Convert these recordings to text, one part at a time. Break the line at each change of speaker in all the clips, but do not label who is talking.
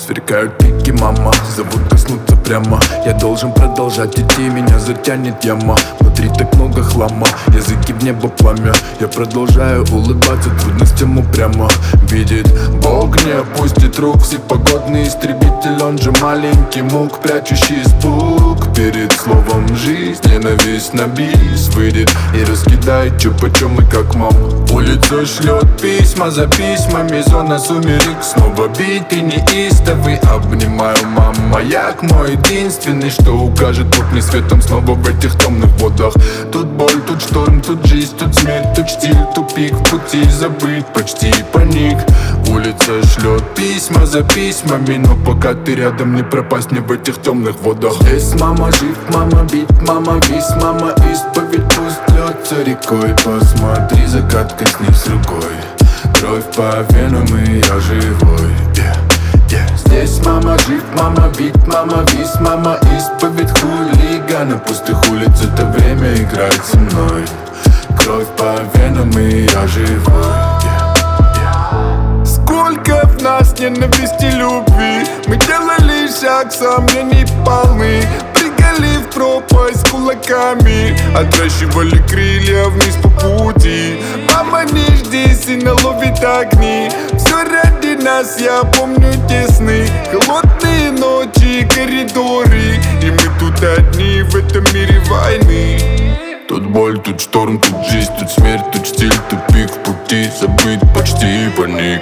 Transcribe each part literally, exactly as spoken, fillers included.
Сверкают пики, мама, зовут коснуться прямо. Я должен продолжать идти, меня затянет яма. Внутри так много хлама, языки в небо пламя. Я продолжаю улыбаться трудностям упрямо. Видит Бог, не опустит рук. Всепогодный истребитель, он же маленький мук, прячущий испуг перед словом жизнь. Ненависть на бис выйдет и раскидает чё почем и как мам. Улица шлет письма за письмами, зона сумерек снова бит и неистовый. Обнимаю, мама, маяк мой единственный, что укажет путь мне светом снова в этих темных водах. Тут боль, тут шторм, тут жизнь, тут смерть, тут штиль, тупик в пути, забыть почти паник. Улица шлет письма за письмами, но пока ты рядом, не пропасть мне в этих темных водах. Здесь мама жив, мама бит, мама вис, мама исповедь, пусть льется рекой. Посмотри, закат коснись рукой, кровь по венам и я живой. yeah, yeah. Здесь мама жив, мама бит, мама вис, мама исповедь, хулиган на пустых улиц, это время играет со мной. Кровь по венам и я живой. yeah, yeah. Сколько в нас ненависти, любви, мы делали шаг, сомнений полны. Прыгали в пропасть кулаками, отращивали крылья вниз по пути. Мама, не жди, сильно ловит огни. Все ради нас, я помню те сны. Холодные ночи, коридоры, и мы тут одни в этом мире войны. Тут боль, тут шторм, тут жизнь, тут смерть, тут штиль, тупик в пути, забыть почти паник.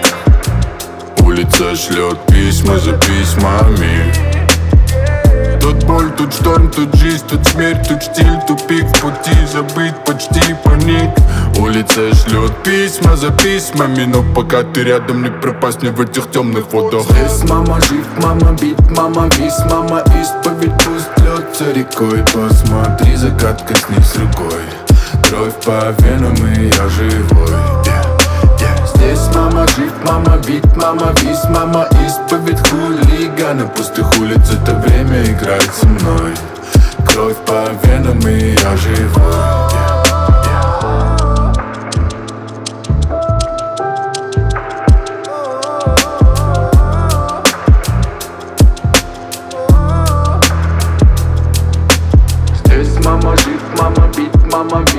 Улица шлет письма за письмами. Тут боль, тут шторм, тут жизнь, тут смерть, тут штиль, тупик в пути, забыть почти паник. Улица шлет письма за письмами, но пока ты рядом, не пропасть мне в этих темных водах. Здесь мама жив, мама бит, мама вис, мама исповедь, пусть льется рекой. Посмотри, закат коснись рукой, кровь по венам и я живой. yeah. Здесь мама жив, мама бит, мама вис, мама исповедь, хулиган на пустых улиц, это время играет со мной. Кровь по венам и я живой. Здесь мама жив, мама бит, мама